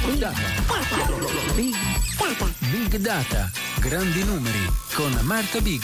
Big Data, grandi numeri con Marta Big.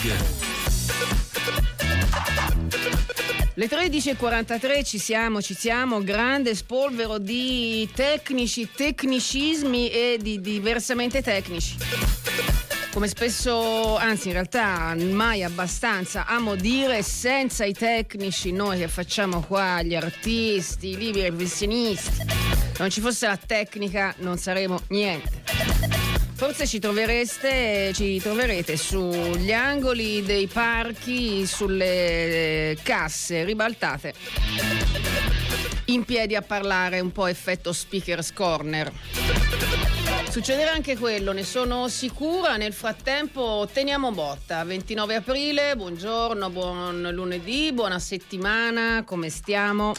Le 13.43 ci siamo, grande spolvero di tecnicismi e di diversamente tecnici. Come spesso, anzi in realtà mai abbastanza, amo dire, senza i tecnici noi che facciamo qua, gli artisti, i liberi professionisti, non ci fosse la tecnica non saremo niente. Forse ci troverete sugli angoli dei parchi, sulle casse ribaltate, in piedi a parlare, un po' effetto speaker's corner. Succederà anche quello, ne sono sicura. Nel frattempo teniamo botta. 29 aprile, buongiorno, buon lunedì, buona settimana, come stiamo?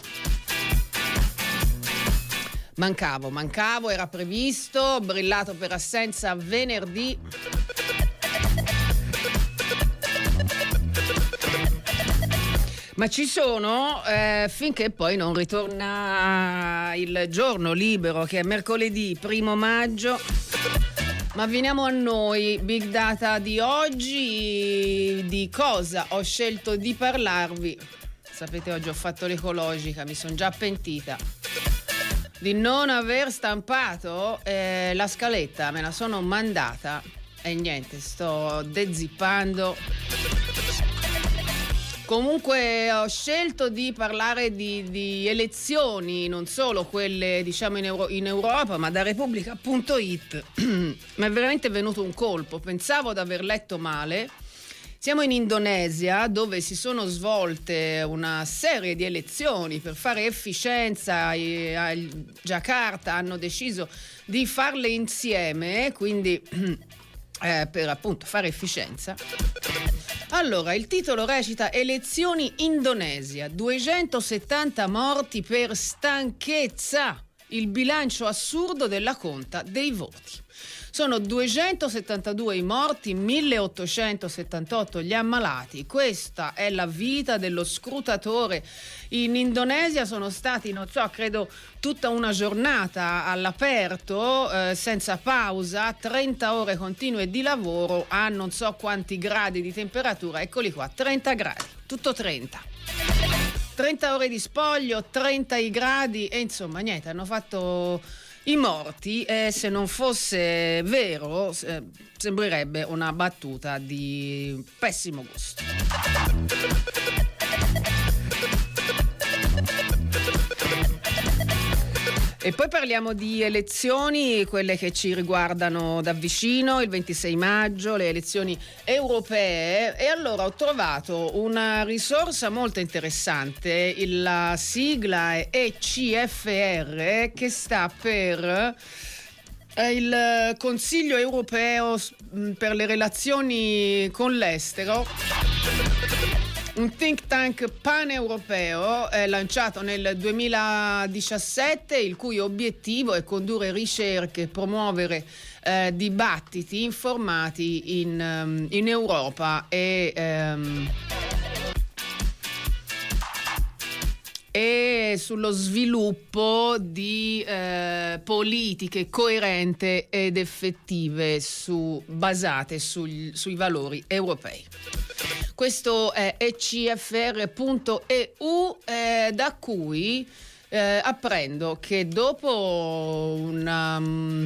Mancavo, era previsto, brillato per assenza venerdì. Ma ci sono finché poi non ritorna il giorno libero, che è mercoledì 1 maggio. Ma veniamo a noi, Big Data di oggi. Di cosa ho scelto di parlarvi? Sapete, oggi ho fatto l'ecologica, mi sono già pentita di non aver stampato la scaletta, me la sono mandata e niente, sto dezippando. Comunque ho scelto di parlare di elezioni, non solo quelle diciamo in Europa, ma da Repubblica.it. Mi è veramente venuto un colpo, pensavo di aver letto male. Siamo in Indonesia, dove si sono svolte una serie di elezioni per fare efficienza. A Giacarta hanno deciso di farle insieme, quindi per appunto fare efficienza. Allora, il titolo recita: Elezioni Indonesia, 270 morti per stanchezza, il bilancio assurdo della conta dei voti. Sono 272 i morti, 1878 gli ammalati. Questa è la vita dello scrutatore. In Indonesia sono stati, non so, credo tutta una giornata all'aperto, senza pausa, 30 ore continue di lavoro a non so quanti gradi di temperatura. Eccoli qua, 30 gradi, tutto 30. 30 ore di spoglio, 30 i gradi e insomma niente, hanno fatto i morti, e se non fosse vero sembrerebbe una battuta di pessimo gusto. E poi parliamo di elezioni, quelle che ci riguardano da vicino, il 26 maggio, le elezioni europee. E allora ho trovato una risorsa molto interessante, la sigla è ECFR, che sta per il Consiglio europeo per le relazioni con l'estero. Un think tank paneuropeo lanciato nel 2017, il cui obiettivo è condurre ricerche, promuovere dibattiti informati in Europa e sullo sviluppo di politiche coerenti ed effettive basate sui valori europei. Questo è ecfr.eu, da cui apprendo che dopo una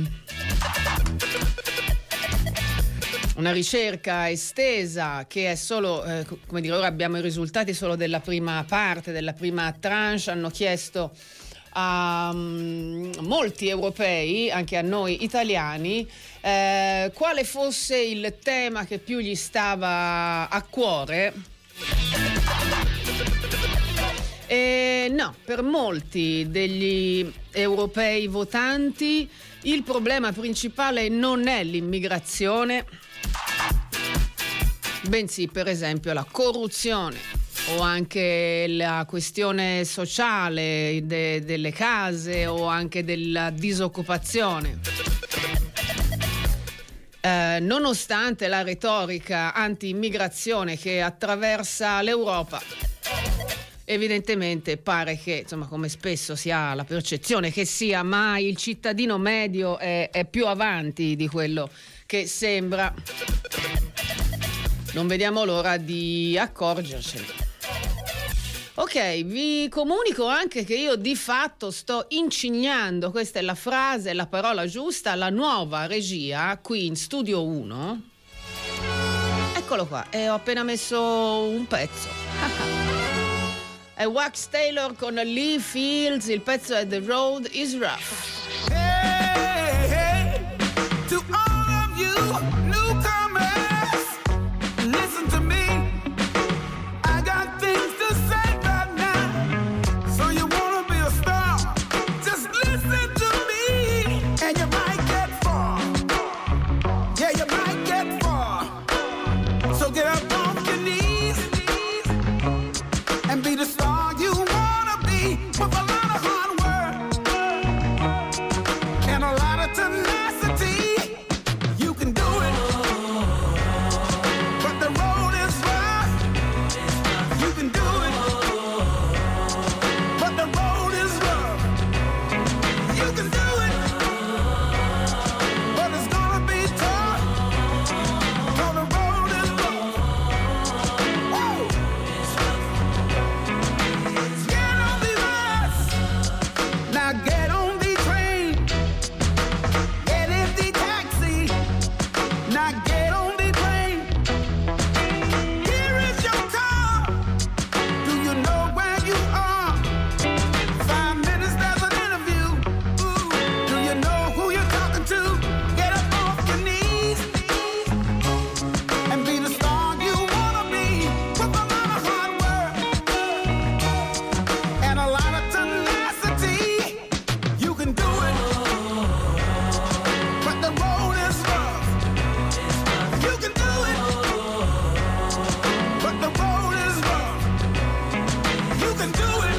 ricerca estesa che è solo, come dire, ora abbiamo i risultati solo della prima parte, della prima tranche, hanno chiesto a molti europei, anche a noi italiani, quale fosse il tema che più gli stava a cuore. E no, per molti degli europei votanti il problema principale non è l'immigrazione, bensì per esempio la corruzione o anche la questione sociale delle case o anche della disoccupazione. Nonostante la retorica anti-immigrazione che attraversa l'Europa, Evidentemente pare che, insomma, come spesso si ha la percezione che sia, ma il cittadino medio è più avanti di quello che sembra. Non vediamo l'ora di accorgercene. Ok, vi comunico anche che io di fatto sto incignando, questa è la frase, la parola giusta, la nuova regia qui in Studio 1. Eccolo qua, e ho appena messo un pezzo. È Wax Taylor con Lee Fields, il pezzo è The Road is Rough. Hey, hey, to all of you newcomers, listen to me. I got things to say right now. So you wanna be a star? Just listen to me, and you might get far. Yeah, you might get far. So get up on your knees and be the star you wanna be, with a lot of hard work and a lot of tenacity. You can do it, but the road is rough. You can do it, but the road is rough. You can do it, but it's gonna be tough. For the road is rough. Woo! Get on the bus, now get on the train. Get in the taxi, now get on the plane. Here is your car. Do you know where you are? 5 minutes, there's an interview. Ooh, do you know who you're talking to? Get up off your knees and be the star you wanna be, with a lot of hard work and a lot of tenacity. You can do it, but the road is rough. You can do it, but the road is rough. You can do it.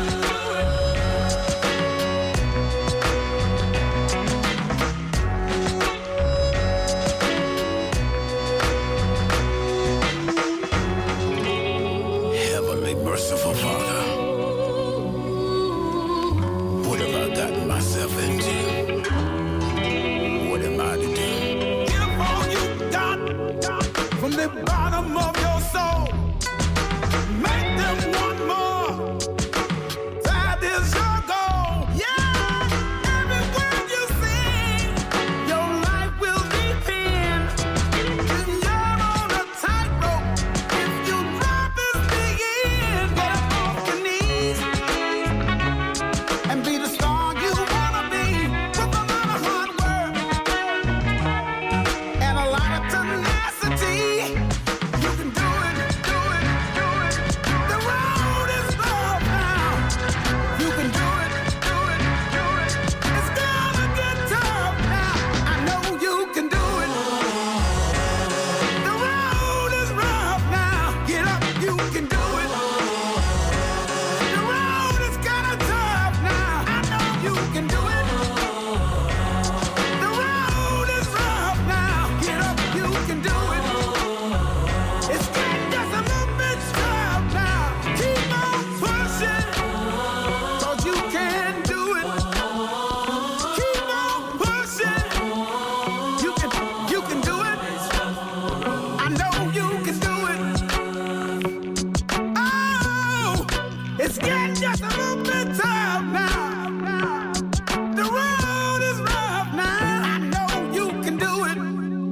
Heavenly merciful Father, what have I gotten myself into? What am I to do? Give all you got from the bottom of your soul. Make them want more. That is your goal. Yeah, every word you sing, your life will be pinned. And you're on a tightrope. If you drop this thing in, get up off your knees and be the star you wanna be, with a lot of hard work and a lot of tenacity. You can do it, do it, do it. The road is rough now. You can do it, do it, do it. It's gonna get tough now. I know you can do it. The road is rough now. Get up, you can do it. The road is kinda tough now. I know you can do it. The road is rough now. Get up, you can do it. It's getting just a little bit tough now. Keep on pushing, 'cause you can do it. Keep on pushing. You can do it. I know you can do it. Oh, it's getting just a little bit tough now. The road is rough now. I know you can do it.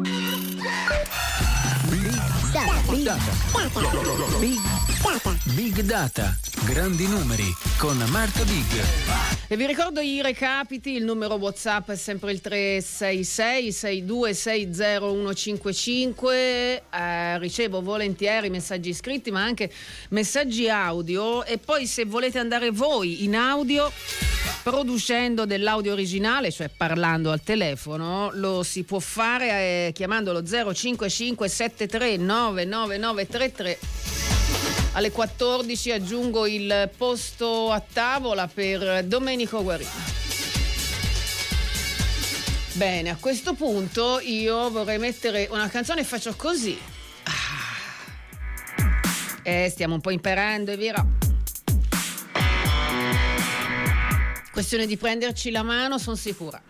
Big Data, grandi numeri con Marta Big. E vi ricordo i recapiti, il numero WhatsApp è sempre il 366 6260 155. Ricevo volentieri messaggi scritti ma anche messaggi audio, e poi se volete andare voi in audio producendo dell'audio originale, cioè parlando al telefono, lo si può fare chiamando lo 055 73 99933. Alle 14 aggiungo il posto a tavola per Domenico Guarino. Bene, a questo punto io vorrei mettere una canzone e faccio così. Stiamo un po' imparando e via. Questione di prenderci la mano, sono sicura.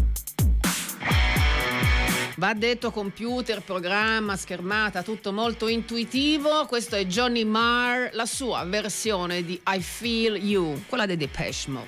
Va detto computer, programma, schermata, tutto molto intuitivo. Questo è Johnny Marr, la sua versione di I Feel You, quella dei Depeche Mode.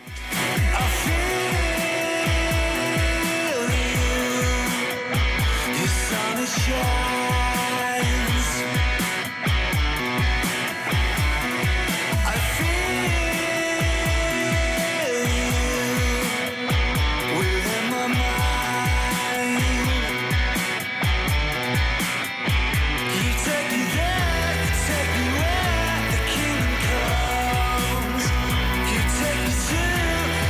Take me to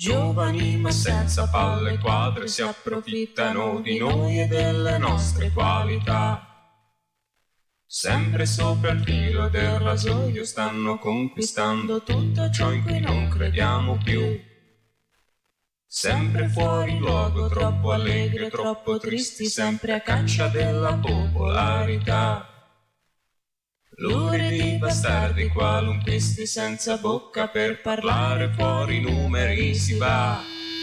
giovani ma senza palle quadre si approfittano di noi e delle nostre qualità. Sempre sopra il filo del rasoio stanno conquistando tutto ciò in cui non crediamo più. Sempre fuori luogo, troppo allegri, troppo tristi, sempre a caccia della popolarità. Luridi bastardi qualunquisti senza bocca per parlare, fuori numeri si va.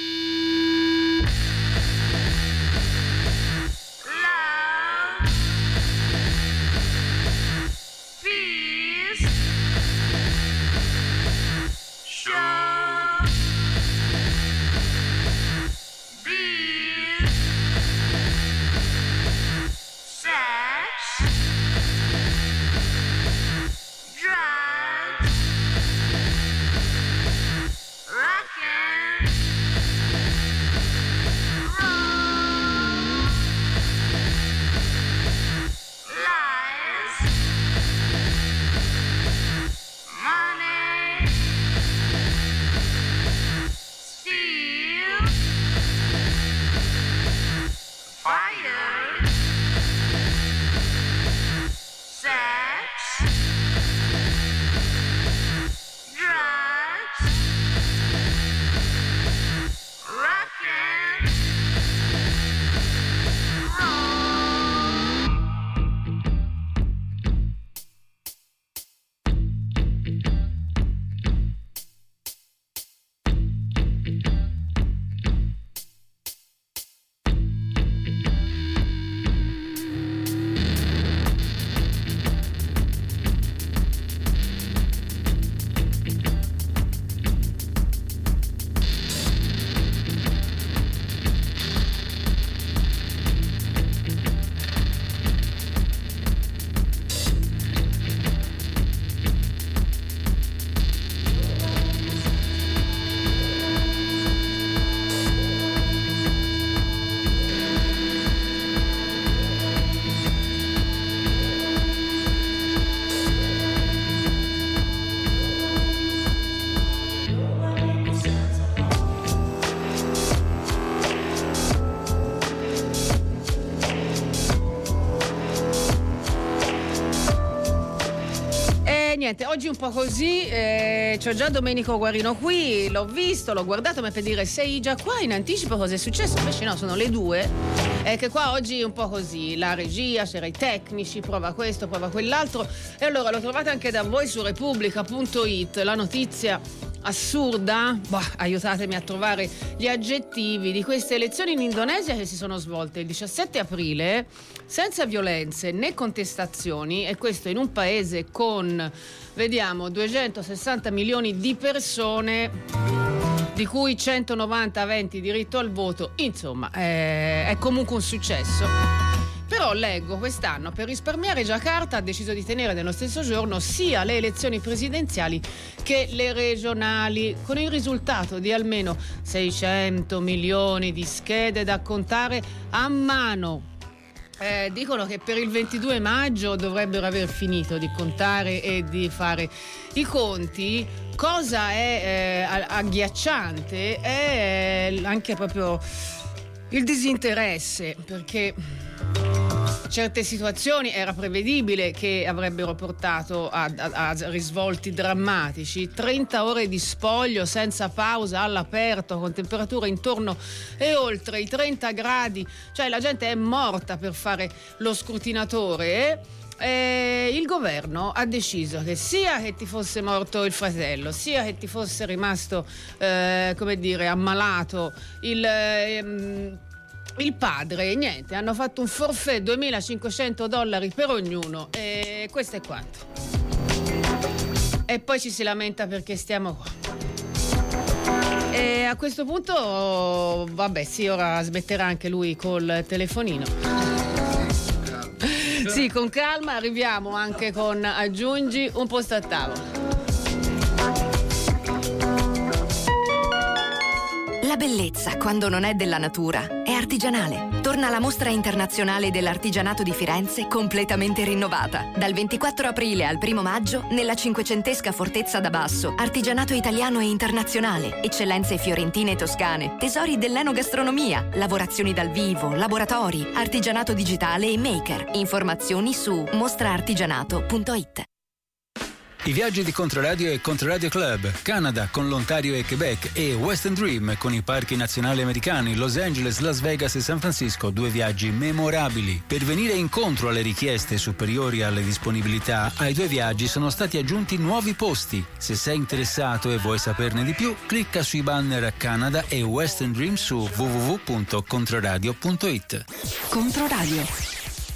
Niente, oggi un po' così, c'ho già Domenico Guarino qui, l'ho visto, l'ho guardato, ma per dire sei già qua in anticipo cosa è successo? Invece no, sono le 2, che qua oggi è un po' così, la regia, c'era i tecnici, prova questo, prova quell'altro, e allora lo trovate anche da voi su Repubblica.it, la notizia assurda, aiutatemi a trovare gli aggettivi, di queste elezioni in Indonesia che si sono svolte il 17 aprile senza violenze né contestazioni, e questo in un paese con, vediamo, 260 milioni di persone, di cui 190 aventi diritto al voto. Insomma, è comunque un successo. Però leggo quest'anno, per risparmiare, Giacarta ha deciso di tenere nello stesso giorno sia le elezioni presidenziali che le regionali, con il risultato di almeno 600 milioni di schede da contare a mano. Dicono che per il 22 maggio dovrebbero aver finito di contare e di fare i conti. Cosa è agghiacciante è anche proprio il disinteresse, perché certe situazioni era prevedibile che avrebbero portato a risvolti drammatici. 30 ore di spoglio senza pausa all'aperto, con temperature intorno e oltre i 30 gradi, cioè la gente è morta per fare lo scrutinatore. Il governo ha deciso che sia che ti fosse morto il fratello, sia che ti fosse rimasto ammalato il padre, niente, hanno fatto un forfait $2.500 per ognuno, e questo è quanto. E poi ci si lamenta perché stiamo qua. E a questo punto, vabbè, sì, ora smetterà anche lui col telefonino. Sì, con calma, arriviamo anche con aggiungi un posto a tavola. La La bellezza, quando non è della natura, è artigianale. Torna la Mostra Internazionale dell'Artigianato di Firenze completamente rinnovata. Dal 24 aprile al 1 maggio, nella 500esca Fortezza da Basso, artigianato italiano e internazionale, eccellenze fiorentine e toscane, tesori dell'enogastronomia, lavorazioni dal vivo, laboratori, artigianato digitale e maker. Informazioni su mostraartigianato.it. I viaggi di Controradio e Controradio Club, Canada con l'Ontario e Quebec e Western Dream con i parchi nazionali americani, Los Angeles, Las Vegas e San Francisco, 2 viaggi memorabili. Per venire incontro alle richieste superiori alle disponibilità, ai 2 viaggi sono stati aggiunti nuovi posti. Se sei interessato e vuoi saperne di più, clicca sui banner Canada e Western Dream su www.controradio.it. Controradio.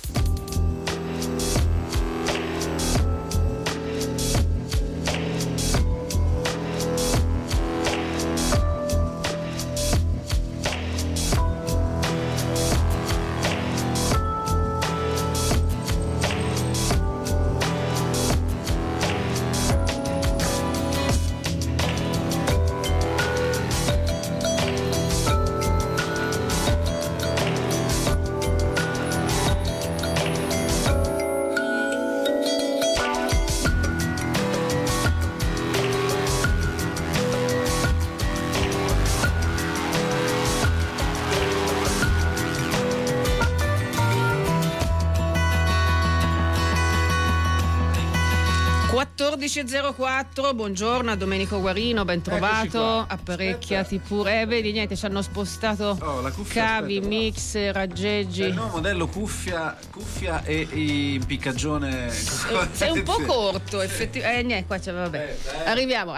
Buongiorno a Domenico Guarino, ben trovato. Apparecchiati pure. Vedi, niente, ci hanno spostato la cuffia, cavi, aspetta, mix, raggeggi. Il nuovo modello cuffia e impiccagione. Sei un po' corto, effettivamente. Niente, qua c'è, vabbè. Arriviamo.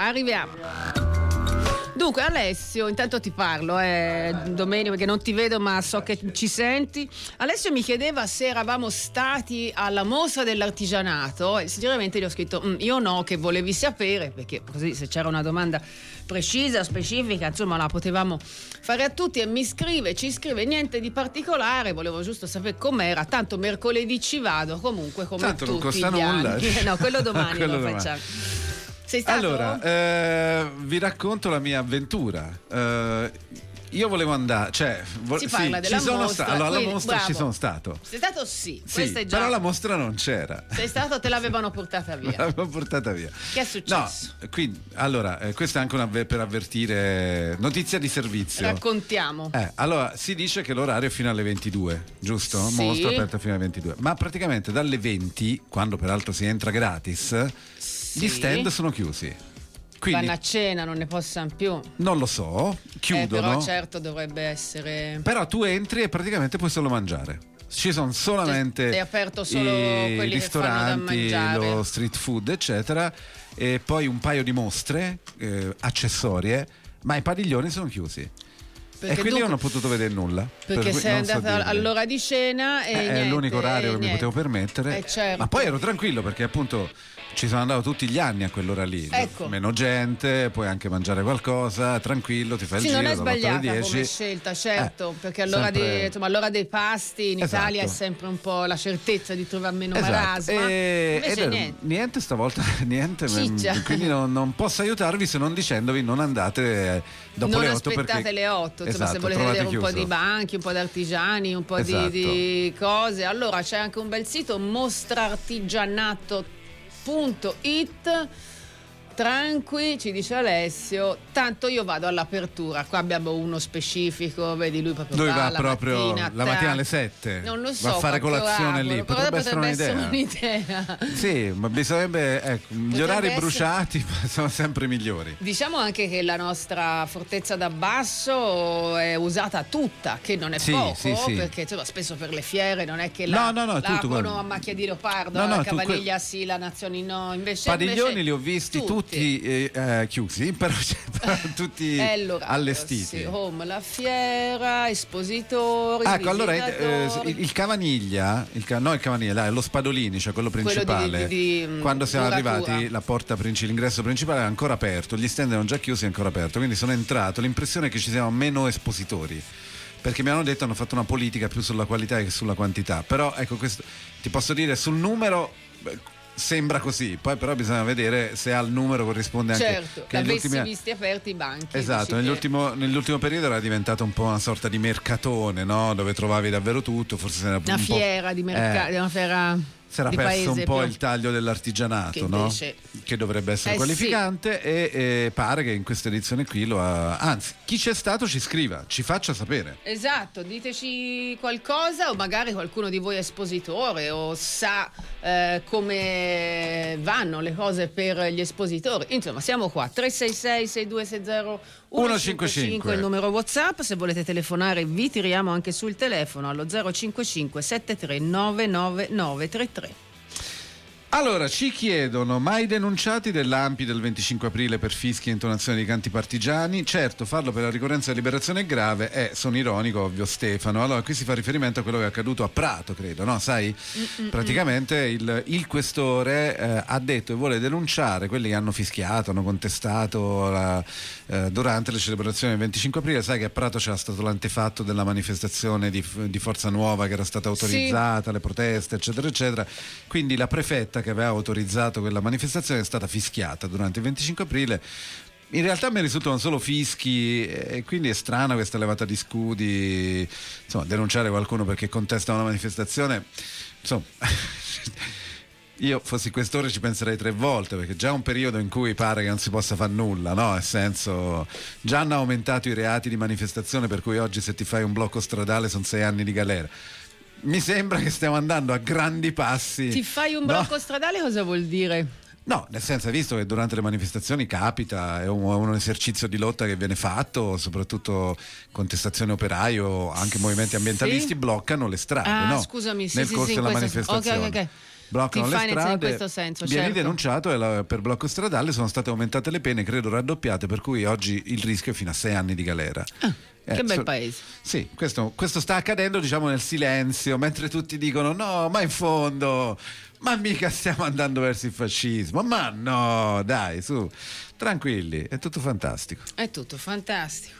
Dunque Alessio, intanto ti parlo, Domenico, perché non ti vedo ma so che ci senti. Alessio mi chiedeva se eravamo stati alla mostra dell'artigianato e sinceramente gli ho scritto io no, che volevi sapere, perché così se c'era una domanda precisa, specifica, insomma la potevamo fare a tutti. E ci scrive niente di particolare, volevo giusto sapere com'era, tanto mercoledì ci vado comunque come tanto tutti non costa gli nulla. anni. No, quello domani Quello lo domani. facciamo. Sei stato? Allora, vi racconto la mia avventura. Io volevo andare, si parla della mostra. Allora, alla quindi, mostra bravo. ci sono stato. Sei stato? Sì, Sì, questa è già. però la mostra non c'era. Sei stato, te l'avevano portata via. L'avevo portata via. Che è successo? No, quindi, allora, questo è anche per avvertire, notizia di servizio. Raccontiamo. Allora, si dice che l'orario è fino alle 22, giusto? Sì. Mostra aperta fino alle 22. Ma praticamente dalle 20, quando peraltro si entra gratis, gli stand sono chiusi. Quindi, vanno a cena, non ne possono più. Non lo so, chiudono. Però certo dovrebbe essere. Però tu entri e praticamente puoi solo mangiare. Ci sono solamente è aperto solo i quelli ristoranti, che fanno da mangiare, lo street food, eccetera, e poi un paio di mostre accessorie, ma i padiglioni sono chiusi. Perché e quindi dunque, non ho potuto vedere nulla. Perché sei andata all'ora di cena e è l'unico orario che mi potevo permettere. Certo. Ma poi ero tranquillo perché appunto ci sono andato tutti gli anni a quell'ora lì. Ecco. Meno gente, puoi anche mangiare qualcosa, tranquillo, ti fai il sì, giro. non è dalle 8 alle sbagliata 10. come scelta, certo, perché all'ora, all'ora dei pasti in Italia è sempre un po' la certezza di trovare meno marasma. Invece niente stavolta, niente. Ciccia. Quindi non posso aiutarvi se non dicendovi non andate dopo non le 8 aspettate perché le 8, insomma, esatto, se volete vedere chiuso. un po' di banchi, un po' di artigiani, un po' esatto. di cose. Allora c'è anche un bel sito, mostraartigianato.it. Tranqui, ci dice Alessio, tanto io vado all'apertura. Qua abbiamo uno specifico, vedi, lui proprio va la proprio mattina, la mattina alle 7. non lo so, va a fare colazione lì. Potrebbe essere un'idea. Sì, ma bisognerebbe gli orari bruciati sono sempre migliori. Diciamo anche che la nostra Fortezza da Basso è usata tutta, che non è poco, perché insomma, spesso per le fiere non è che la aprono a macchia di leopardo, la Cavaniglia sì, la Nazioni no, invece padiglioni li ho visti tutti chiusi, però tutti allestiti. Sì, home, la fiera, espositori. Ecco, allora il Cavaniglia, lo Spadolini, cioè quello principale. Quando siamo arrivati, la porta l'ingresso principale era ancora aperto, gli stand erano già chiusi e ancora aperto, quindi sono entrato. L'impressione è che ci siano meno espositori, perché mi hanno detto hanno fatto una politica più sulla qualità che sulla quantità. Però ecco, questo ti posso dire sul numero. sembra così, poi però bisogna vedere se al numero corrisponde anche. Certo, che avessi visti aperti i banchi. Esatto, nell'ultimo periodo era diventato un po' una sorta di mercatone, no? Dove trovavi davvero tutto, forse era una fiera di mercato, una fiera. Si era perso un po' il taglio dell'artigianato, no? Che dovrebbe essere qualificante, e pare che in questa edizione qui lo ha. Anzi, chi c'è stato ci scriva, ci faccia sapere. Esatto, diteci qualcosa, o magari qualcuno di voi è espositore o sa come vanno le cose per gli espositori. Insomma, siamo qua, 366 6260 155 il numero WhatsApp. Se volete telefonare vi tiriamo anche sul telefono allo 055 73 99933. Allora, ci chiedono: mai denunciati dell'Ampi del 25 aprile per fischi e intonazioni di canti partigiani? Certo, farlo per la ricorrenza della liberazione è grave. Sono ironico, ovvio, Stefano. Allora, qui si fa riferimento a quello che è accaduto a Prato, credo, no? Sai? Praticamente il questore ha detto che vuole denunciare quelli che hanno fischiato, hanno contestato durante le celebrazioni del 25 aprile. Sai che a Prato c'era stato l'antefatto della manifestazione di Forza Nuova che era stata autorizzata, le proteste, eccetera, eccetera. Quindi la prefetta che aveva autorizzato quella manifestazione è stata fischiata durante il 25 aprile. In realtà mi risultano solo fischi, e quindi è strana questa levata di scudi. Insomma, denunciare qualcuno perché contesta una manifestazione, insomma. Io fossi quest'ora ci penserei 3 volte, perché già è un periodo in cui pare che non si possa fare nulla, no? Nel senso, già hanno aumentato i reati di manifestazione, per cui oggi se ti fai un blocco stradale sono 6 anni di galera. Mi sembra che stiamo andando a grandi passi. Ti fai un blocco stradale, cosa vuol dire? No, nel senso, hai visto che durante le manifestazioni capita, è un esercizio di lotta che viene fatto, soprattutto contestazioni operaio, anche movimenti ambientalisti bloccano le strade, no? Scusami, nel corso della manifestazione. Ok. Bloccano le strade, in questo senso, viene certo. denunciato e per blocco stradale sono state aumentate le pene, credo raddoppiate, per cui oggi il rischio è fino a 6 anni di galera. Che bel paese. Sì, questo sta accadendo, diciamo, nel silenzio, mentre tutti dicono no, ma in fondo, ma mica stiamo andando verso il fascismo, ma no, dai, su, tranquilli, è tutto fantastico. È tutto fantastico.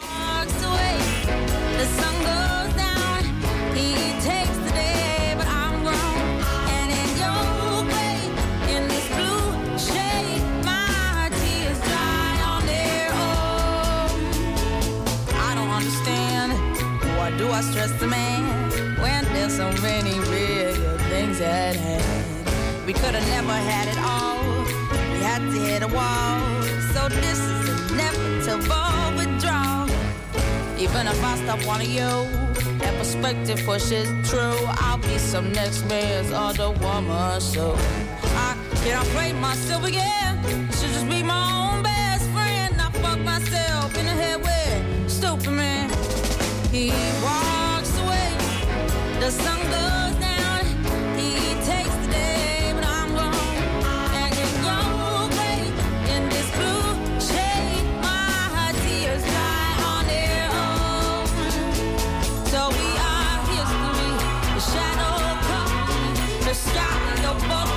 Do I stress the man when there's so many real things at hand? We could have never had it all. We had to hit a wall. So this is inevitable withdrawal. Even if I stop wanting you, that perspective pushes true. I'll be some next man's other woman. So I can't play myself again. Should just be my own best friend. I fuck myself in the head with stupid man. He walks away, the sun goes down, he takes the day, but I'm gone, and in your way, in this blue shade, my tears dry on their own. So we are history, the shadow comes, the sky, the boat.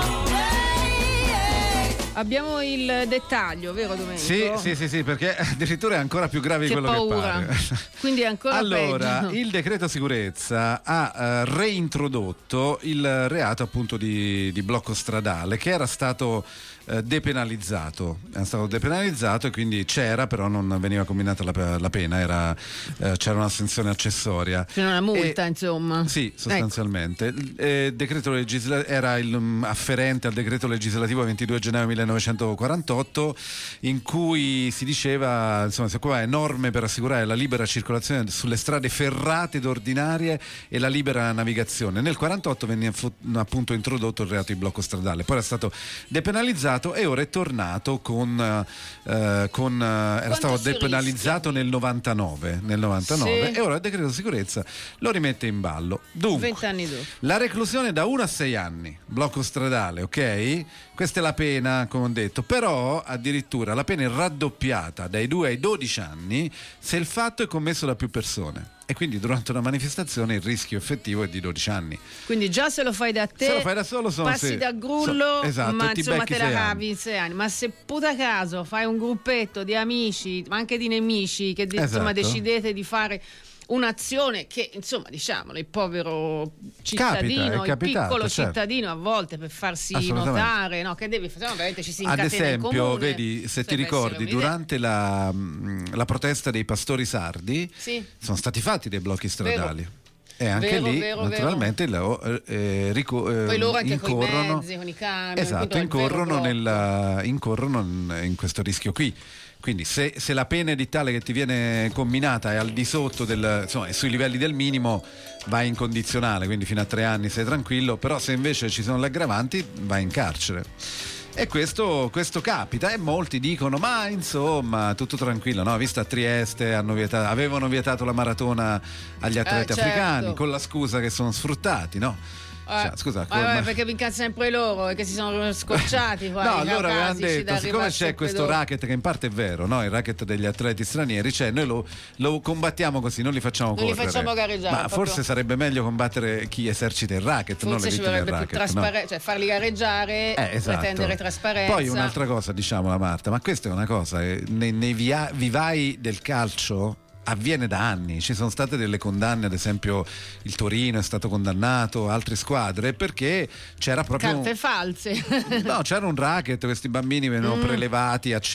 Abbiamo il dettaglio, vero Domenico? Sì, perché addirittura è ancora più grave di quello paura. che pare. Quindi è ancora allora, peggio. Il decreto sicurezza ha reintrodotto il reato appunto di blocco stradale, che era stato depenalizzato. È stato depenalizzato e quindi c'era, però non veniva combinata la pena, c'era una sanzione accessoria. C'era una multa, insomma. Sì, sostanzialmente. Il decreto era afferente al decreto legislativo 22 gennaio 1948, in cui si diceva, insomma, si occupava di norme per assicurare la libera circolazione sulle strade ferrate ed ordinarie e la libera navigazione. Nel 48 venne appunto introdotto il reato di blocco stradale, poi era stato depenalizzato e ora è tornato era stato depenalizzato nel 99 sì. E ora il decreto sicurezza lo rimette in ballo. Dunque, 20 anni dopo. La reclusione da 1 a 6 anni, blocco stradale, ok? Questa è la pena, come ho detto, però addirittura la pena è raddoppiata dai 2 ai 12 anni se il fatto è commesso da più persone. E quindi durante una manifestazione il rischio effettivo è di 12 anni. Quindi già se lo fai da te, se lo fai da solo passi da grullo, esatto, ma insomma te la cavi anni. in 6 anni. Ma se puta caso fai un gruppetto di amici, ma anche di nemici, che insomma decidete di fare un'azione che, insomma, diciamolo, il povero cittadino, il piccolo cittadino a volte per farsi notare, no, che devi fare, veramente ci si incatena. Ad esempio, in comune, vedi, se ti ricordi, durante la protesta dei pastori sardi sono stati fatti dei blocchi stradali. E anche lì naturalmente poi loro anche incorrono, con i mezzi, con i camion, esatto, incorrono in questo rischio qui. Quindi se la pena edittale che ti viene comminata è al di sotto insomma, è sui livelli del minimo, vai in condizionale, quindi fino a 3 anni sei tranquillo, però se invece ci sono le aggravanti vai in carcere. E questo capita, e molti dicono: ma insomma, tutto tranquillo, no? Visto a Trieste avevano vietato la maratona agli atleti africani con la scusa che sono sfruttati, no? Scusa, perché vi incazza sempre loro e che si sono scocciati qua. No, allora avevano detto, siccome c'è questo racket, che in parte è vero, no? Il racket degli atleti stranieri, cioè noi lo combattiamo così, non li facciamo correre, li facciamo gareggiare, ma forse sarebbe meglio combattere chi esercita il racket, forse non le vittime del racket, no? Cioè farli gareggiare, pretendere trasparenza. Poi un'altra cosa, diciamola Marta, ma questa è una cosa, nei vivai del calcio avviene da anni, ci sono state delle condanne, ad esempio il Torino è stato condannato, altre squadre, perché c'era proprio carte false. No, c'era un racket, questi bambini venivano prelevati a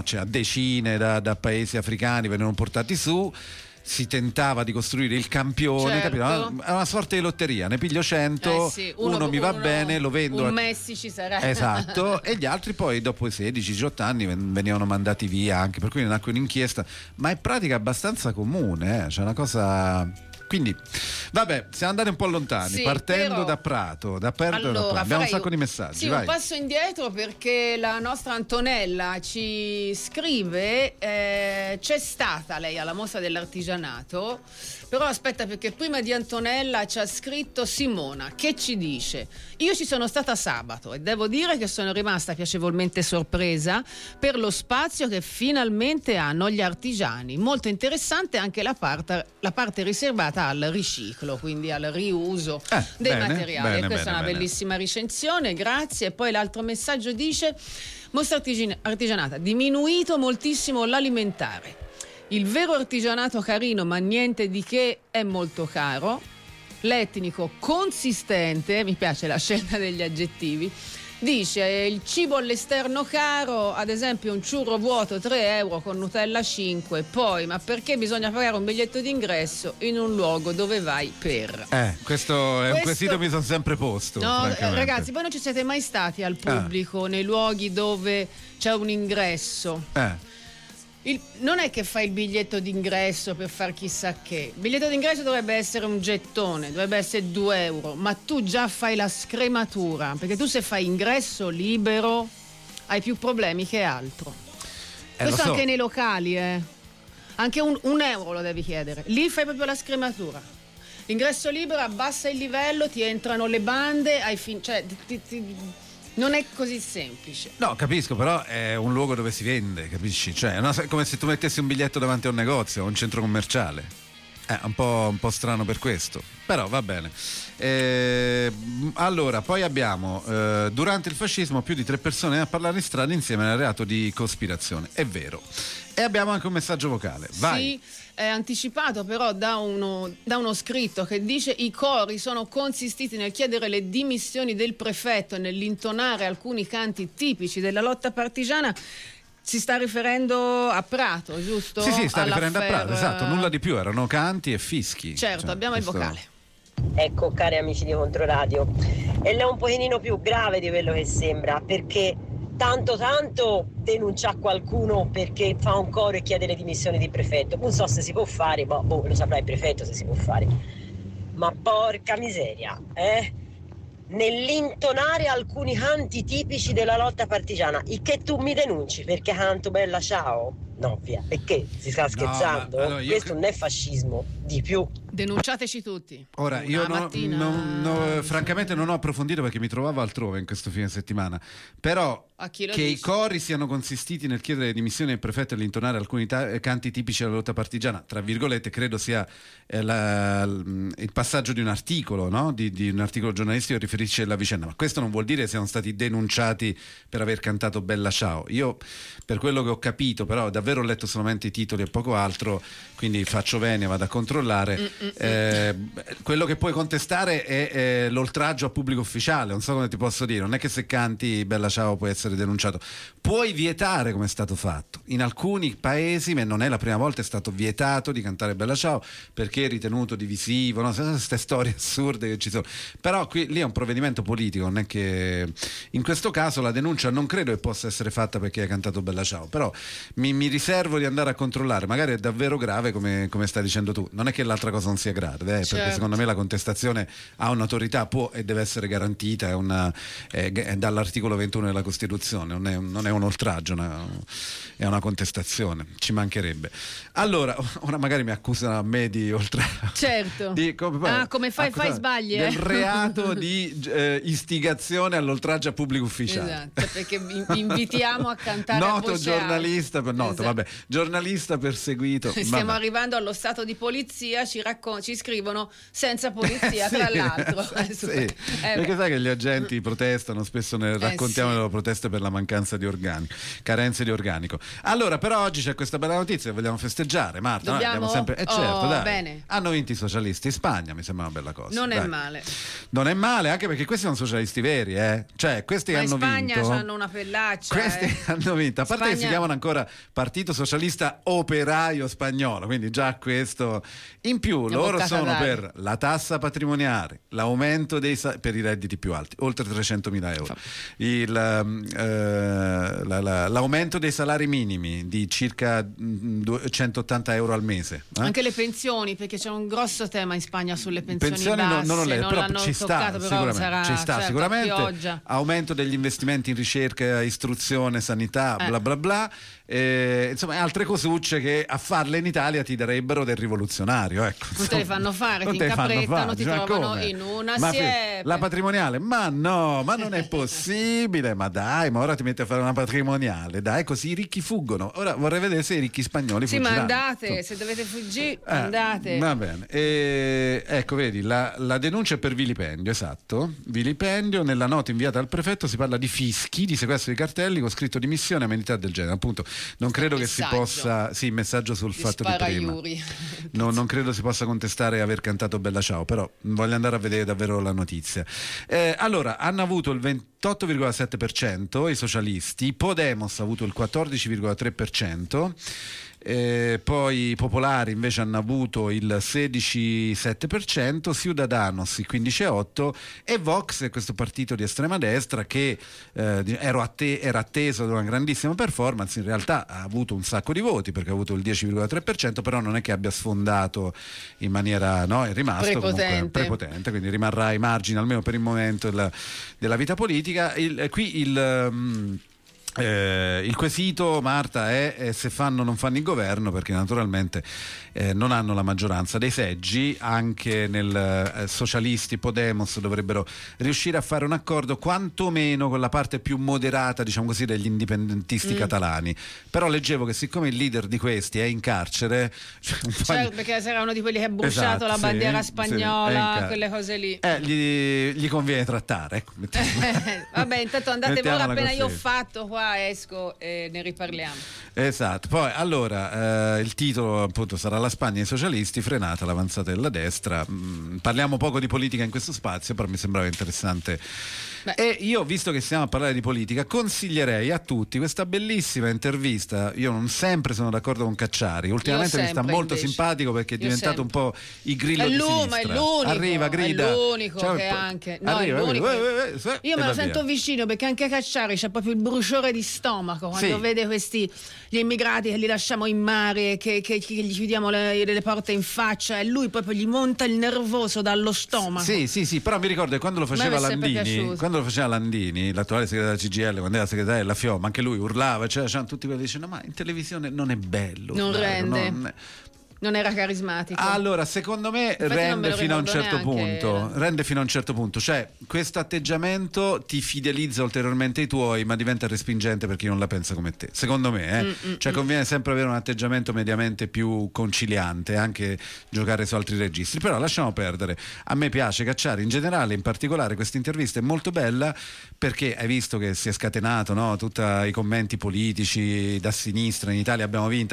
decine da paesi africani, venivano portati su, si tentava di costruire il campione, certo. Capito? È una sorta di lotteria, ne piglio 100, uno mi va bene, lo vendo. Un Messi ci sarà. Esatto, e gli altri poi dopo i 16-18 anni venivano mandati via, anche per cui ne nacque un'inchiesta, ma è pratica abbastanza comune, c'è una cosa. Quindi, vabbè, siamo andati un po' lontani, partendo da Prato, abbiamo un sacco di messaggi. Sì, vai. Un passo indietro perché la nostra Antonella ci scrive, c'è stata lei alla mostra dell'artigianato, però aspetta, perché prima di Antonella ci ha scritto Simona, che ci dice: io ci sono stata sabato e devo dire che sono rimasta piacevolmente sorpresa per lo spazio che finalmente hanno gli artigiani. Molto interessante anche la parte riservata al riciclo, quindi al riuso dei materiali. Questa è una bellissima recensione, grazie. E poi l'altro messaggio dice: mostra artigianata, diminuito moltissimo l'alimentare. Il vero artigianato carino, ma niente di che, è molto caro. L'etnico consistente, mi piace la scelta degli aggettivi. Dice: il cibo all'esterno caro, ad esempio un churro vuoto 3 euro con Nutella 5. Poi, ma perché bisogna pagare un biglietto d'ingresso in un luogo dove vai per? Questo è un quesito che mi sono sempre posto. No, ragazzi, voi non ci siete mai stati al pubblico nei luoghi dove c'è un ingresso? Non è che fai il biglietto d'ingresso per far chissà che. Il biglietto d'ingresso dovrebbe essere un gettone, dovrebbe essere 2 euro, ma tu già fai la scrematura, perché tu se fai ingresso libero hai più problemi che altro. Questo anche nei locali, anche un euro lo devi chiedere. Lì fai proprio la scrematura. L'ingresso libero abbassa il livello, ti entrano le bande, non è così semplice. No, capisco, però è un luogo dove si vende, capisci? Cioè, è come se tu mettessi un biglietto davanti a un negozio o un centro commerciale. È un po' strano per questo, però va bene. Allora, poi abbiamo durante il fascismo più di 3 persone a parlare in strada insieme nel reato di cospirazione. È vero. E abbiamo anche un messaggio vocale. Vai. Sì, è anticipato però da uno scritto che dice: i cori sono consistiti nel chiedere le dimissioni del prefetto e nell'intonare alcuni canti tipici della lotta partigiana. Si sta riferendo a Prato, giusto? Sì, sta riferendo a Prato, esatto, nulla di più, erano canti e fischi. Certo, abbiamo il vocale. Ecco, cari amici di Controradio, e lei è un pochino più grave di quello che sembra, perché tanto denuncia qualcuno perché fa un coro e chiede le dimissioni di prefetto. Non so se si può fare, ma lo saprà il prefetto se si può fare. Ma porca miseria, nell'intonare alcuni canti tipici della lotta partigiana, il che tu mi denunci perché canto bella ciao? No, via, perché si sta scherzando? No, allora questo non è fascismo, di più. Denunciateci tutti. Ora, io francamente non ho approfondito perché mi trovavo altrove in questo fine settimana, però che i cori siano consistiti nel chiedere le dimissioni del prefetto e l'intonare alcuni canti tipici della lotta partigiana, tra virgolette, credo sia il passaggio di un articolo, no? di un articolo giornalistico che riferisce alla vicenda, ma questo non vuol dire che siano stati denunciati per aver cantato Bella Ciao. Io, per quello che ho capito, però davvero ho letto solamente i titoli e poco altro, quindi faccio venia, vado a controllare. Quello che puoi contestare è l'oltraggio a pubblico ufficiale, non so come ti posso dire, non è che se canti Bella Ciao puoi essere denunciato, puoi vietare, come è stato fatto in alcuni paesi, ma non è la prima volta, è stato vietato di cantare Bella Ciao perché è ritenuto divisivo, no? Queste storie assurde che ci sono, però lì è un provvedimento politico, non è che in questo caso la denuncia non credo che possa essere fatta perché hai cantato Bella Ciao, però mi riservo di andare a controllare, magari è davvero grave come stai dicendo tu, non è che l'altra cosa non sia grave, certo. Perché secondo me la contestazione ha un'autorità, può e deve essere garantita, è dall'articolo 21 della Costituzione, non è un oltraggio, è una contestazione, ci mancherebbe. Allora, ora magari mi accusano a me di oltraggio. Certo. Come fai sbagli, del reato di istigazione all'oltraggio a pubblico ufficiale. Esatto, perché invitiamo a cantare noto a voce giornalista, esatto. Vabbè, giornalista perseguito. Stiamo arrivando allo stato di polizia, ci scrivono senza polizia, sì, tra l'altro. Sì, perché sai che gli agenti protestano, spesso ne raccontiamo le loro proteste per la mancanza di organico, carenze di organico. Allora, però oggi c'è questa bella notizia che vogliamo festeggiare, Marta. Dobbiamo? Noi sempre... certo, dai. Bene. Hanno vinto i socialisti in Spagna, mi sembra una bella cosa. Non dai. è male. Non è male, anche perché questi sono socialisti veri, Cioè, questi che hanno vinto. In Spagna hanno una pellaccia. Questi hanno vinto, a parte Spagna... che si chiamano ancora Partito Socialista Operaio Spagnolo, quindi già questo. In più, loro sono per la tassa patrimoniale, l'aumento per i redditi più alti, oltre 300.000 euro, l'aumento dei salari minimi di circa 180 euro al mese. Anche le pensioni, perché c'è un grosso tema in Spagna sulle pensioni basse, non ho letto, però ci sta, certo, sicuramente. Aumento degli investimenti in ricerca, istruzione, sanità, bla bla bla. Insomma, altre cosucce che a farle in Italia ti darebbero del rivoluzionario, ecco. Non te le fanno fare, ti incaprettano, ti trovano in una siepe. La patrimoniale, ma no, ma non è possibile, ma dai, ma ora ti metti a fare una patrimoniale, dai, così i ricchi fuggono. Ora vorrei vedere se i ricchi spagnoli fuggiranno. Sì, ma andate, se dovete fuggire, andate. Va bene, ecco, vedi, la denuncia è per vilipendio, esatto, vilipendio. Nella nota inviata al prefetto si parla di fischi, di sequestro di cartelli con scritto dimissione, amenità del genere, appunto. Non credo che si possa, sì, messaggio sul fatto di prima. No, non credo si possa contestare aver cantato Bella Ciao, però voglio andare a vedere davvero la notizia. Allora, hanno avuto il 28,7% i socialisti, Podemos ha avuto il 14,3%. Poi i popolari invece hanno avuto il 16,7%, Ciudadanos il 15,8% e Vox è questo partito di estrema destra che era atteso ad una grandissima performance, in realtà ha avuto un sacco di voti perché ha avuto il 10,3%, però non è che abbia sfondato in maniera, no, è rimasto prepotente, quindi rimarrà ai margini almeno per il momento della vita politica. Il quesito, Marta, è se fanno o non fanno il governo, perché naturalmente non hanno la maggioranza dei seggi. Anche nel socialisti Podemos dovrebbero riuscire a fare un accordo quantomeno con la parte più moderata, diciamo così, degli indipendentisti catalani. Però leggevo che siccome il leader di questi è in carcere, certo, perché sarà uno di quelli che ha bruciato la bandiera spagnola, quelle cose lì, gli conviene trattare, ecco. Vabbè, intanto andate ora, appena io ho fatto qua esco e ne riparliamo. Esatto. Poi allora il titolo appunto sarà La Spagna e i socialisti, frenata l'avanzata della destra. Parliamo poco di politica in questo spazio, però mi sembrava interessante. E io, visto che stiamo a parlare di politica, consiglierei a tutti questa bellissima intervista. Io non sempre sono d'accordo con Cacciari, ultimamente mi sta molto simpatico perché è diventato un po' i grillo di sinistra. Ma è l'unico, arriva, grida, è l'unico che anche arriva, è l'unico. Io me lo sento via. vicino, perché anche Cacciari c'ha proprio il bruciore di stomaco quando vede gli immigrati che li lasciamo in mare, che gli chiudiamo le porte in faccia, e lui proprio gli monta il nervoso dallo stomaco. Sì, però mi ricordo che quando lo faceva Landini, l'attuale segretario della CGIL, quando era segretario della FIOM, anche lui urlava, c'erano tutti quelli che dicevano: ma in televisione non è bello, non rende. Non era carismatico. Allora, secondo me rende fino a un certo punto. Rende fino a un certo punto. Cioè, questo atteggiamento ti fidelizza ulteriormente ai tuoi, ma diventa respingente per chi non la pensa come te. Secondo me, cioè conviene sempre avere un atteggiamento mediamente più conciliante, anche giocare su altri registri. Però lasciamo perdere. A me piace Cacciari in generale, in particolare questa intervista è molto bella perché hai visto che si è scatenato, no? Tutti i commenti politici da sinistra, in Italia abbiamo vinto.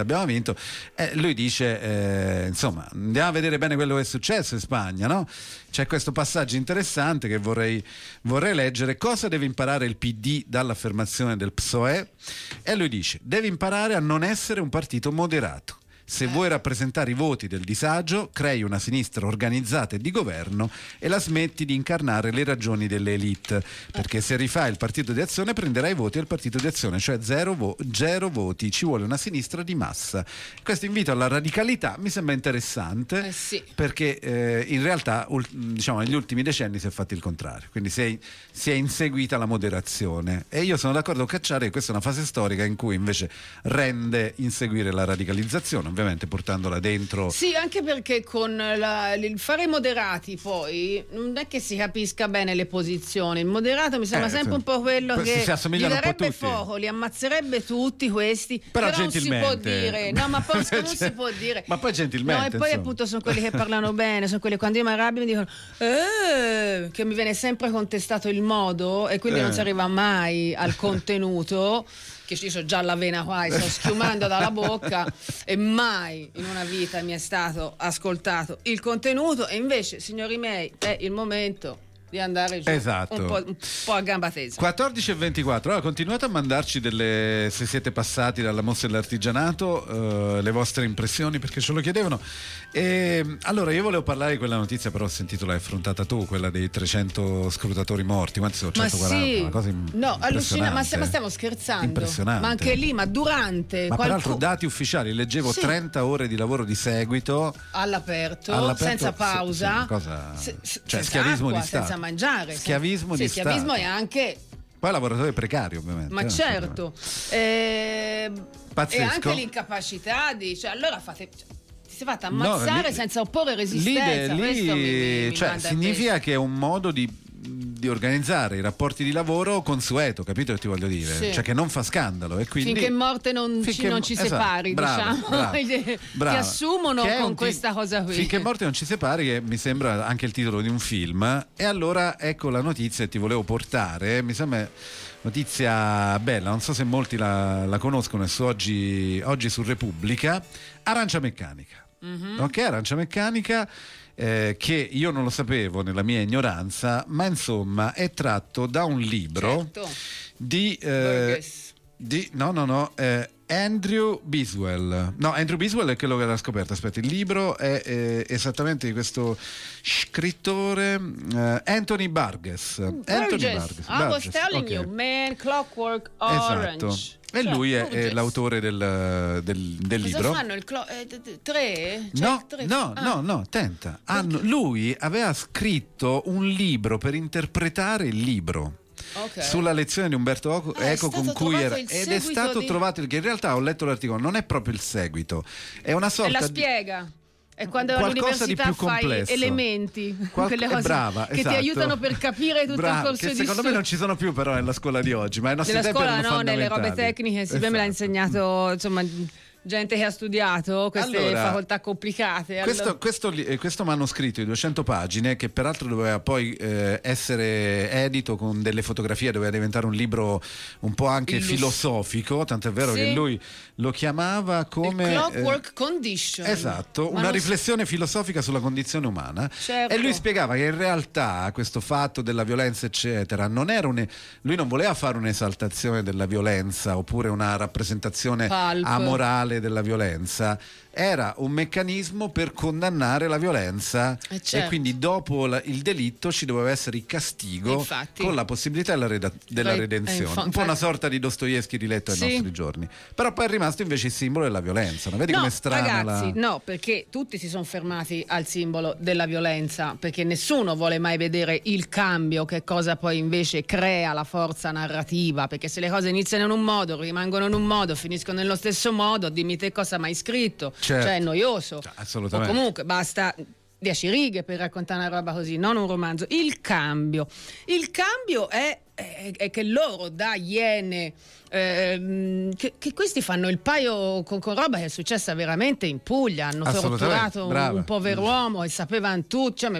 Lui dice insomma, andiamo a vedere bene quello che è successo in Spagna, no? C'è questo passaggio interessante che vorrei leggere. Cosa deve imparare il PD dall'affermazione del PSOE? E lui dice: deve imparare a non essere un partito moderato. Se vuoi rappresentare i voti del disagio, crei una sinistra organizzata e di governo e la smetti di incarnare le ragioni delle elite, perché se rifai il partito di azione prenderai i voti del partito di azione, cioè zero voti, ci vuole una sinistra di massa. Questo invito alla radicalità mi sembra interessante, perché in realtà diciamo negli ultimi decenni si è fatto il contrario, quindi si è inseguita la moderazione, e io sono d'accordo con Cacciari che questa è una fase storica in cui invece rende inseguire la radicalizzazione, ovviamente portandola dentro. Sì, anche perché con il fare i moderati poi non è che si capisca bene le posizioni. Il moderato mi sembra sempre un po' quello che gli darebbe fuoco, li ammazzerebbe tutti questi, però non si può dire. No, ma poi non si può dire. Ma poi gentilmente. No, e poi appunto sono quelli che parlano bene, sono quelli quando io mi arrabbio mi dicono che mi viene sempre contestato il modo, e quindi non si arriva mai al contenuto. Che ci so già la vena qua, sto schiumando dalla bocca, e mai in una vita mi è stato ascoltato il contenuto, e invece, signori miei, è il momento di andare giù un po' a gamba tesa. 14:24. Allora, continuate a mandarci se siete passati dalla mostra dell'artigianato, le vostre impressioni, perché ce lo chiedevano. Allora, io volevo parlare di quella notizia, però ho sentito l'hai affrontata tu, quella dei 300 scrutatori morti. Quanti sono? 140? Sì. Una cosa allucinante. Ma stiamo scherzando? Impressionante. Ma anche lì, durante. Ma peraltro dati ufficiali, leggevo 30 ore di lavoro di seguito all'aperto senza pausa. Cioè schiavismo di Stato. Senza mangiare. Schiavismo di Stato. Schiavismo è anche. Poi lavoratore precario, ovviamente. Ma certo. E anche l'incapacità di. Cioè, allora fate. Si è fatta ammazzare senza opporre resistenza. Questo mi significa che è un modo di organizzare i rapporti di lavoro consueto, capito che ti voglio dire? Sì. Cioè che non fa scandalo, e quindi finché morte non ci separi, brava. Ti assumono con questa cosa qui. Finché morte non ci separi, che mi sembra anche il titolo di un film. E allora ecco la notizia che ti volevo portare, mi sembra notizia bella, non so se molti la conoscono, è su oggi su Repubblica. Arancia Meccanica. Ok, Arancia Meccanica, che io non lo sapevo nella mia ignoranza, ma insomma è tratto da un libro di Andrew Biswell. No, Andrew Biswell è quello che l'ha scoperto. Aspetta, il libro è esattamente di questo scrittore Anthony Burgess. I was telling you, man, Clockwork Orange. Esatto. E lui è l'autore del libro. Cosa fanno? Tre? No, tenta. Lui aveva scritto un libro per interpretare il libro. Sulla lezione di Umberto Eco con cui ed è stato trovato che in realtà ho letto l'articolo, non è proprio il seguito, è una sorta la spiega. È quando all'università fai elementi, quelle cose che ti aiutano per capire tutto il corso di studio. Secondo me non ci sono più però nella scuola di oggi, ma ai nostri tempi erano fondamentali. Nelle robe tecniche, me l'ha insegnato, insomma, gente che ha studiato queste facoltà complicate. Questo manoscritto di 200 pagine, che peraltro doveva poi essere edito con delle fotografie, doveva diventare un libro un po' anche filosofico, tant'è vero che lui lo chiamava come Clockwork Condition. Esatto, una riflessione filosofica sulla condizione umana. Certo. E lui spiegava che in realtà questo fatto della violenza eccetera non era lui non voleva fare un'esaltazione della violenza oppure una rappresentazione amorale della violenza, era un meccanismo per condannare la violenza, certo. E quindi dopo il delitto ci doveva essere il castigo, con la possibilità della redenzione, un po' una sorta di Dostoevskij riletto ai nostri giorni, però poi è rimasto invece il simbolo della violenza. Non vedi com'è strana ragazzi, no, perché tutti si sono fermati al simbolo della violenza, perché nessuno vuole mai vedere il cambio, che cosa poi invece crea la forza narrativa, perché se le cose iniziano in un modo, rimangono in un modo, finiscono nello stesso modo, dimmi te cosa mai scritto. certo. Cioè è noioso. Assolutamente. O comunque basta 10 righe per raccontare una roba così, non un romanzo. Il cambio è che loro da Iene che questi fanno il paio con roba che è successa veramente in Puglia, hanno torturato un pover'uomo e sapevano tutti, cioè,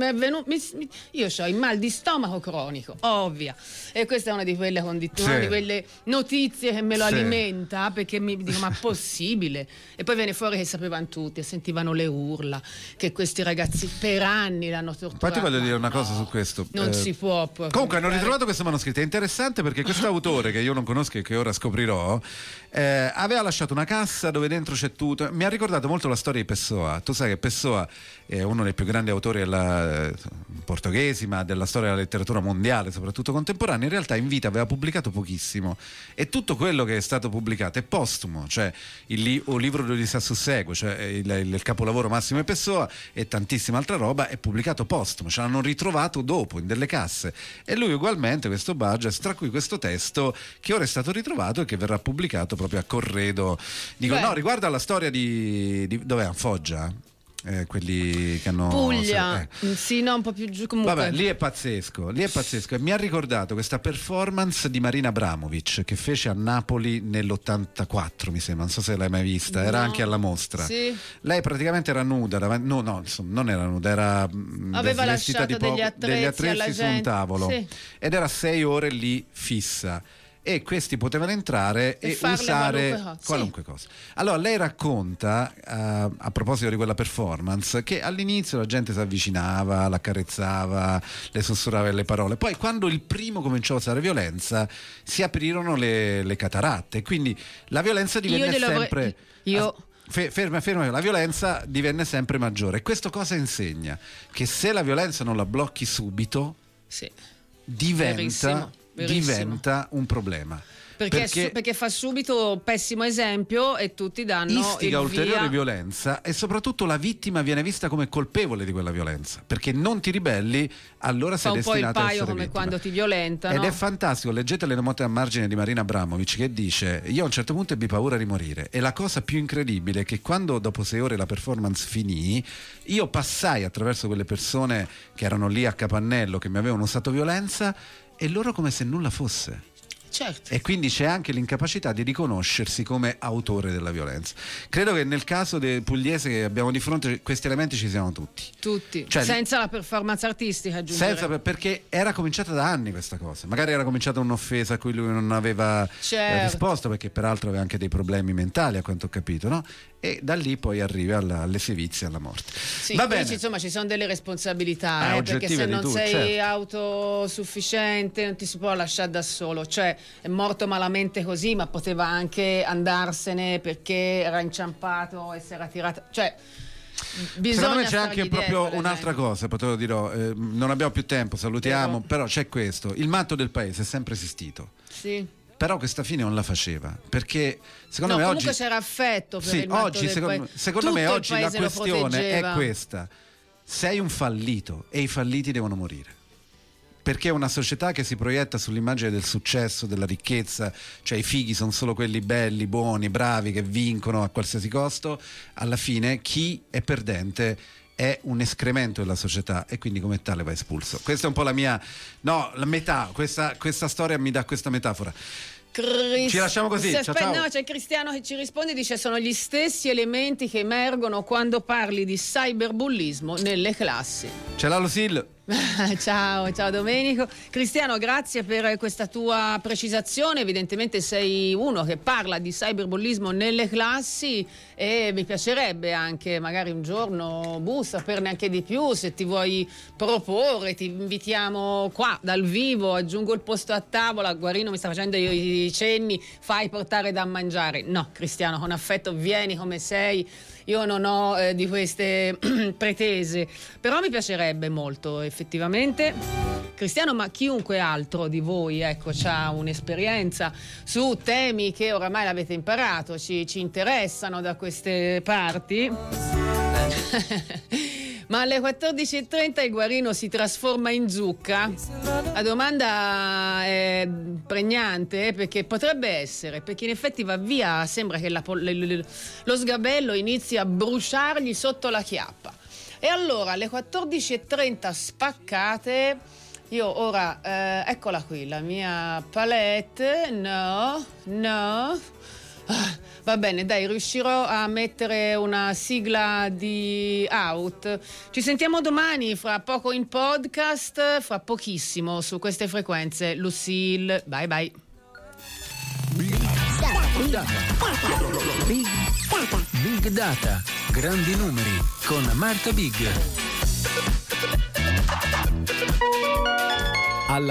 io ho il mal di stomaco cronico, ovvia, e questa è una di quelle condizioni, di quelle notizie che me lo alimenta, perché mi dico ma possibile, e poi viene fuori che sapevano tutti e sentivano le urla che questi ragazzi per anni l'hanno torturato. Poi ti voglio dire una cosa su questo, non si può comunque hanno ritrovato questo manoscritto, è interessante perché questo autore che io non conosco e che ora scoprirò aveva lasciato una cassa dove dentro c'è tutto. Mi ha ricordato molto la storia di Pessoa. Tu sai che Pessoa è uno dei più grandi autori portoghesi, ma della storia della letteratura mondiale, soprattutto contemporanea. In realtà in vita aveva pubblicato pochissimo e tutto quello che è stato pubblicato è postumo, cioè il libro di Odissea Sussegue, cioè il capolavoro massimo di Pessoa, e tantissima altra roba è pubblicato postumo, ce l'hanno ritrovato dopo in delle casse, e lui ugualmente questo Burgess, tra cui questo testo che ora è stato ritrovato e che verrà pubblicato proprio a corredo. Dico, no, riguardo alla storia di dov'è? Foggia? Quelli che hanno Puglia, sì, no, un po' più giù comunque. Vabbè, lì è pazzesco e mi ha ricordato questa performance di Marina Abramovic che fece a Napoli nell'84, mi sembra, non so se l'hai mai vista, era anche alla mostra. Sì. Lei praticamente era nuda, insomma, non era nuda, era aveva lasciato degli attrezzi su un tavolo, ed era 6 ore lì fissa. E questi potevano entrare e usare qualunque cosa. Allora lei racconta a proposito di quella performance che all'inizio la gente si avvicinava, l'accarezzava, le sussurrava le parole, poi quando il primo cominciò a usare violenza si aprirono le cataratte, quindi la violenza divenne sempre ferma, la violenza divenne sempre maggiore. E questo cosa insegna? Che se la violenza non la blocchi subito, diventa un problema. Perché fa subito pessimo esempio e tutti danno istiga ulteriore violenza, e soprattutto la vittima viene vista come colpevole di quella violenza, perché non ti ribelli, allora sei destinato a essere vittima. Fa un po' il paio come quando ti violentano. Ed è fantastico, leggete le note a margine di Marina Abramovic che dice: io a un certo punto ebbi paura di morire, e la cosa più incredibile è che quando dopo 6 ore la performance finì, io passai attraverso quelle persone che erano lì a capannello, che mi avevano usato violenza, e loro come se nulla fosse. Certo. E quindi c'è anche l'incapacità di riconoscersi come autore della violenza. Credo che nel caso del pugliese che abbiamo di fronte questi elementi ci siano tutti, cioè, senza la performance artistica, aggiungere. Perché era cominciata da anni questa cosa, magari era cominciata un'offesa a cui lui non aveva risposto, perché peraltro aveva anche dei problemi mentali, a quanto ho capito, no? E da lì poi arrivi alle sevizie, alla morte. Sì, va bene. Insomma ci sono delle responsabilità, perché se non sei autosufficiente non ti si può lasciare da solo, cioè è morto malamente così, ma poteva anche andarsene perché era inciampato e si era tirato, cioè secondo me c'è anche proprio un'altra cosa, potevo dire, non abbiamo più tempo, salutiamo, però c'è questo: il matto del paese è sempre esistito. Sì. Però questa fine non la faceva, perché secondo me comunque oggi c'era affetto per il matto del paese. Secondo me oggi la questione è questa: sei un fallito e i falliti devono morire, perché è una società che si proietta sull'immagine del successo, della ricchezza, cioè i fighi sono solo quelli belli, buoni, bravi, che vincono a qualsiasi costo. Alla fine chi è perdente è un escremento della società e quindi come tale va espulso. Questa è un po' la metà, questa storia mi dà questa metafora. Ci lasciamo così. Ciao. No, c'è Cristiano che ci risponde, dice: sono gli stessi elementi che emergono quando parli di cyberbullismo nelle classi. C'è la Lucille. Ciao Domenico. Cristiano, grazie per questa tua precisazione. Evidentemente sei uno che parla di cyberbullismo nelle classi e mi piacerebbe anche magari un giorno saperne anche di più. Se ti vuoi proporre, ti invitiamo qua dal vivo, aggiungo il posto a tavola. Guarino mi sta facendo i cenni, fai portare da mangiare. No, Cristiano, con affetto vieni come sei. Io non ho di queste pretese, però mi piacerebbe molto effettivamente. Cristiano, ma chiunque altro di voi ha un'esperienza su temi che oramai l'avete imparato, ci interessano da queste parti. Ma alle 14.30 il guarino si trasforma in zucca? La domanda è pregnante, perché potrebbe essere, perché in effetti va via, sembra che lo sgabello inizi a bruciargli sotto la chiappa. E allora alle 14.30 spaccate, io ora, eccola qui, la mia palette, no. Va bene, dai, riuscirò a mettere una sigla di Out. Ci sentiamo domani, fra poco in podcast, fra pochissimo su queste frequenze. Lucille, bye bye. Big Data, grandi numeri con Marta Big.